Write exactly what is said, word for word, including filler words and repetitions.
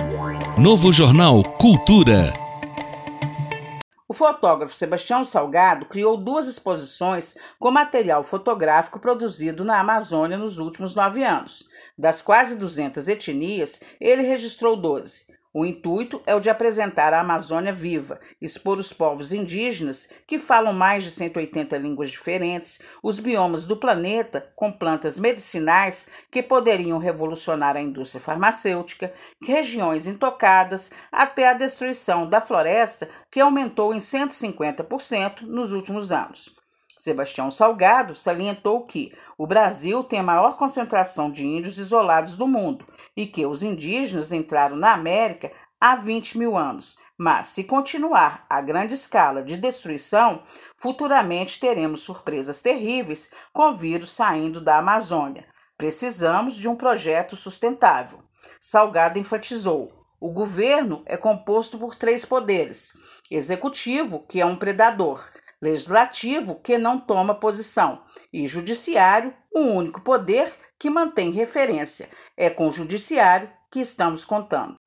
Novo Jornal Cultura. O fotógrafo Sebastião Salgado criou duas exposições com material fotográfico produzido na Amazônia nos últimos nove anos. Das quase duzentas etnias, ele registrou doze. O intuito é o de apresentar a Amazônia viva, expor os povos indígenas, que falam mais de cento e oitenta línguas diferentes, os biomas do planeta com plantas medicinais que poderiam revolucionar a indústria farmacêutica, regiões intocadas, até a destruição da floresta, que aumentou em cento e cinquenta por cento nos últimos anos. Sebastião Salgado salientou que o Brasil tem a maior concentração de índios isolados do mundo e que os indígenas entraram na América há vinte mil anos. Mas, se continuar a grande escala de destruição, futuramente teremos surpresas terríveis com vírus saindo da Amazônia. Precisamos de um projeto sustentável. Salgado enfatizou: o governo é composto por três poderes: executivo, que é um predador; legislativo, que não toma posição, e judiciário, o único poder que mantém referência. É com o judiciário que estamos contando.